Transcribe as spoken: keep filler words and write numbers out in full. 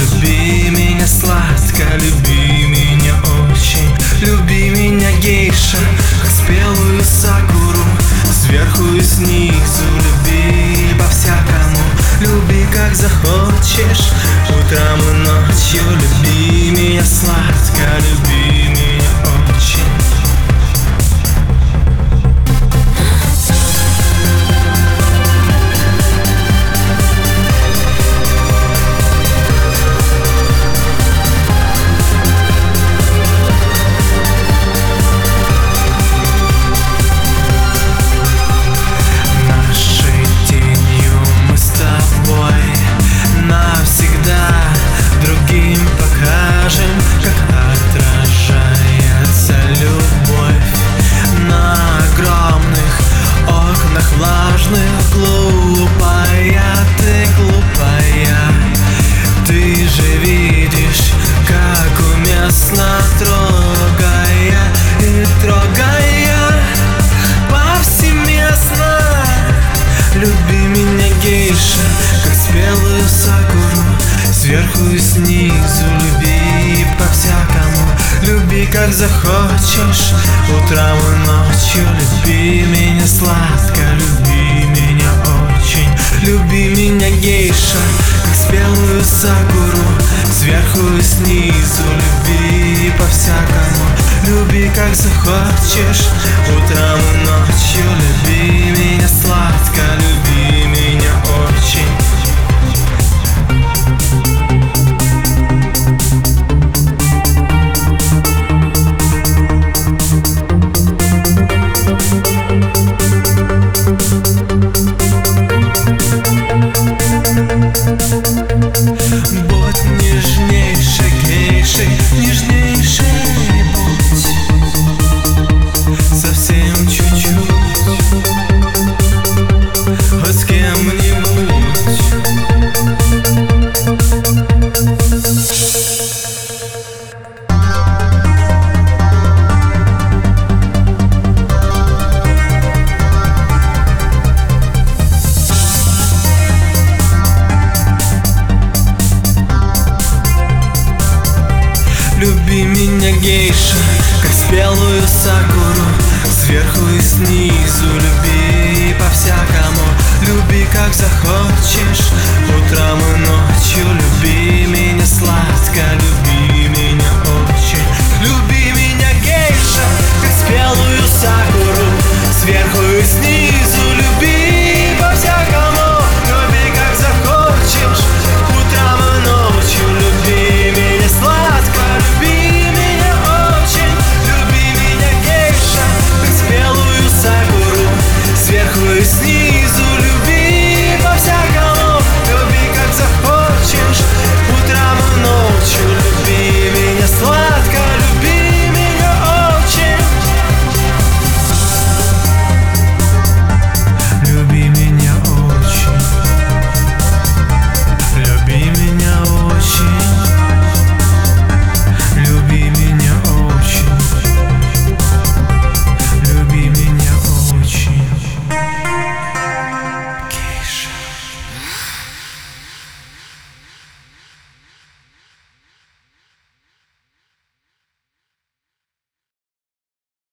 люби меня сладко, люби меня очень. Люби меня, гейша, как спелую сакуру, сверху и снизу. Люби по-всякому, люби как захочешь, утром и ночью. Люби меня сладко, люби меня очень. Глупая, ты глупая, ты же видишь, как уместно, трогая и трогая повсеместно. Люби меня, гейша, как спелую сакуру, сверху и снизу. Люби по-всякому, люби как захочешь, утром и ночью. Люби меня сладко, люби меня очень. Люби меня, гейша, как спелую сакуру, сверху и снизу. Люби по-всякому, люби как захочешь, утром и ночью. Люби меня сладко, люби меня очень. Будь нежнейшей, гейшей, нежнейшей будь, совсем чуть-чуть, хоть с кем-нибудь. Люби меня, гейша, как спелую сакуру, сверху и снизу. Люби по-всякому, люби как захочешь, утром и ночью. Люби меня сладко, люби меня очень. Люби меня, гейша, как спелую сакуру, сверху и снизу.